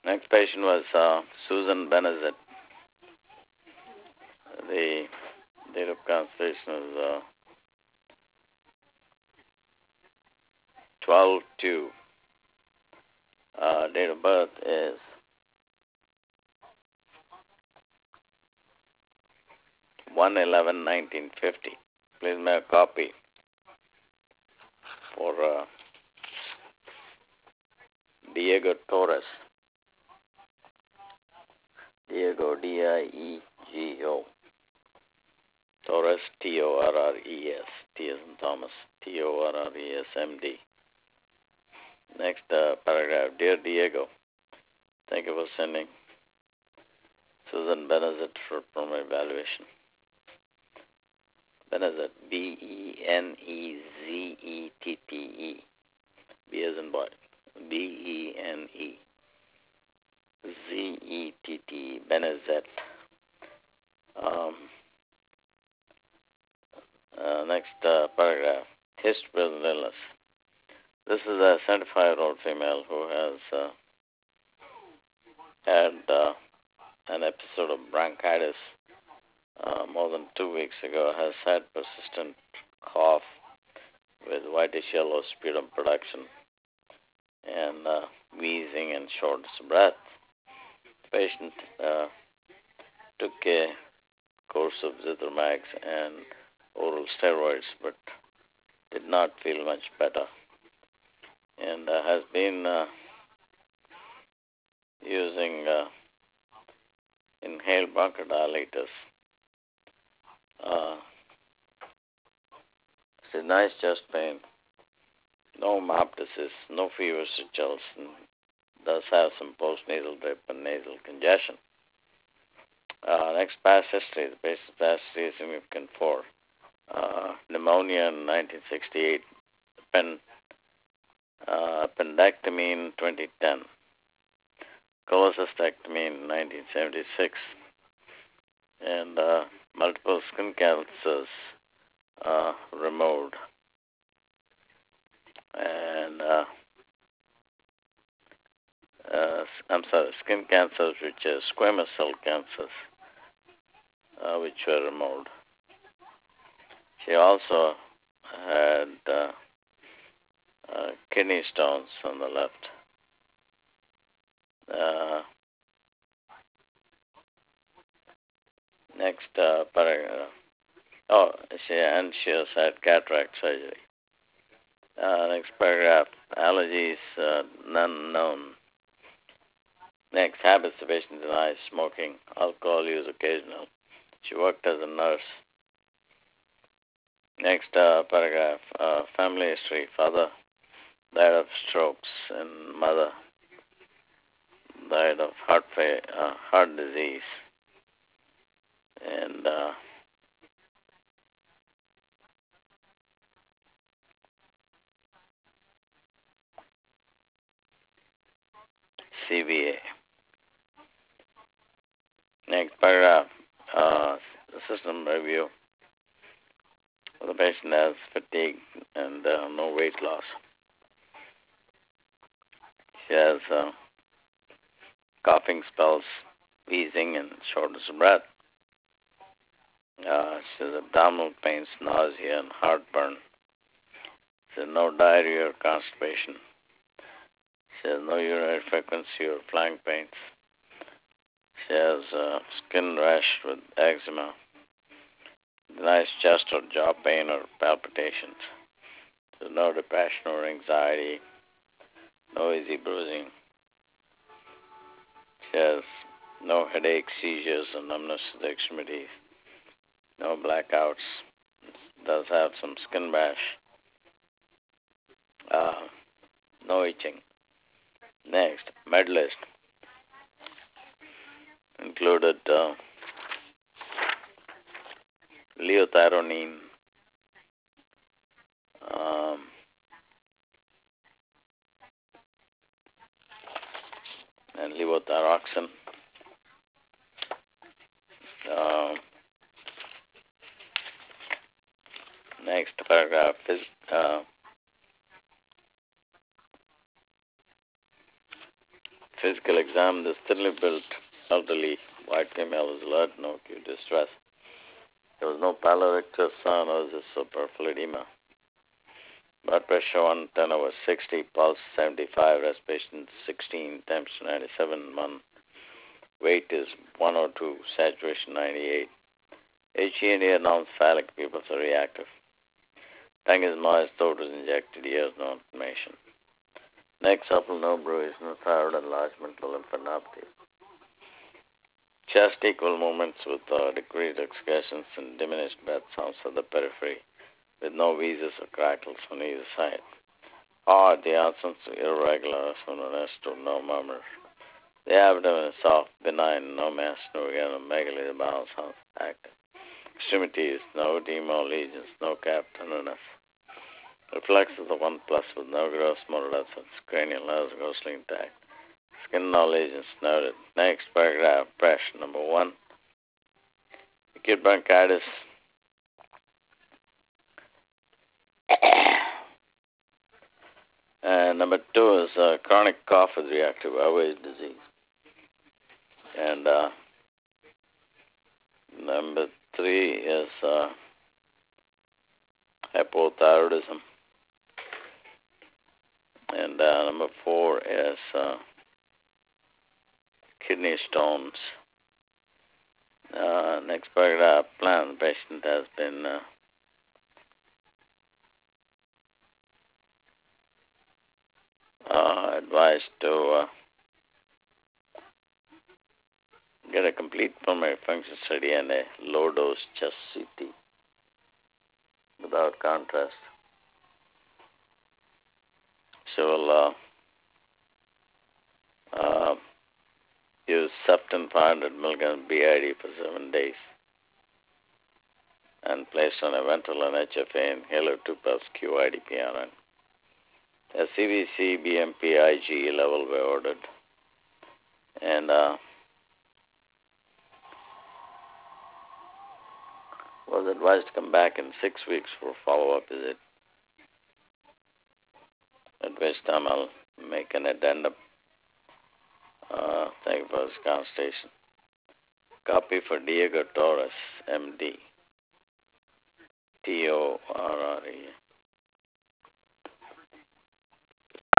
Next patient was Susan Benezet. The date of consultation is 12/2. Date of birth is 1/11/1950. Please make a copy for Diego Torres. Diego, Diego. Torres, Torres. T as in Thomas. Torres, MD. Next paragraph. Dear Diego, thank you for sending Susan Benezet for my evaluation. Benezet, Benezette. B as in boy. Benezette. Benezet. Next paragraph. History of illness. This is a 75-year-old female who has had an episode of bronchitis more than 2 weeks ago, has had persistent cough with whitish yellow sputum production and wheezing and shortness of breath. The patient took a course of Zithromax and oral steroids, but did not feel much better, and has been using inhaled bronchodilators. It's a nice chest pain, no hemoptysis, no fever chills, and does have some postnasal drip and nasal congestion. Next, past history. The patient's past history is significant for pneumonia in 1968, appendectomy in 2010, cholecystectomy in 1976, and multiple skin cancers removed, and skin cancers, which are squamous cell cancers, which were removed. She also had kidney stones on the left. Next paragraph. She has had cataract surgery. Next paragraph. Allergies, none known. Next, habits. The patient denies smoking, alcohol use occasional. She worked as a nurse. Next paragraph. Family history. Father died of strokes and mother died of heart disease. And CVA. Next paragraph. System review. The patient has fatigue and no weight loss. She has coughing spells, wheezing, and shortness of breath. She has abdominal pains, nausea, and heartburn. She has no diarrhea or constipation. She has no urinary frequency or flying pains. She has skin rash with eczema. Nice chest or jaw pain or palpitations. There's no depression or anxiety. No easy bruising. She has no headache, seizures, or numbness of the extremities. No blackouts. Does have some skin rash. No itching. Next, med list. Included liothyronine, and levothyroxine. Next paragraph is Physical exam. This thinly built, elderly white female was alert, no acute distress. There was no pallor, sign, or superfluous edema. Blood pressure 110/60, pulse 75, respiration 16, temperature 97, weight is 102, saturation 98. HENA non-phallic pupils are reactive. Tongue is moist, throat is injected, ears no inflammation. Neck supple, no bruise, no thyroid enlargement, no lymphadenopathy. Chest equal movements with decreased excursions and diminished breath sounds at the periphery, with no wheezes or crackles on either side. Heart, the absence of irregular sonorous to no murmur. The abdomen is soft, benign, no mass, no megaly, the bowel sounds active. Extremities, no edema, lesions, no cap tenderness. Reflexes of 1+ with no gross motor deficits, cranial nerves grossly intact. Skin no lesions noted. Next paragraph, pressure. Number 1, acute bronchitis. And number 2 is chronic cough with reactive airways disease. And number 3 is hypothyroidism. And number 4 is kidney stones. Next paragraph, plan. The patient has been advised to get a complete pulmonary function study and a low-dose chest CT without contrast. She will use Septin 500 milligrams BID for 7 days and placed on a Ventolin HFA inhaler 2+ QIDP-RN. A CBC BMP IgE level were ordered. And was advised to come back in 6 weeks for a follow-up visit, at which time I'll make an addendum. Thank you for this conversation. Copy for Diego Torres, MD, TORRE.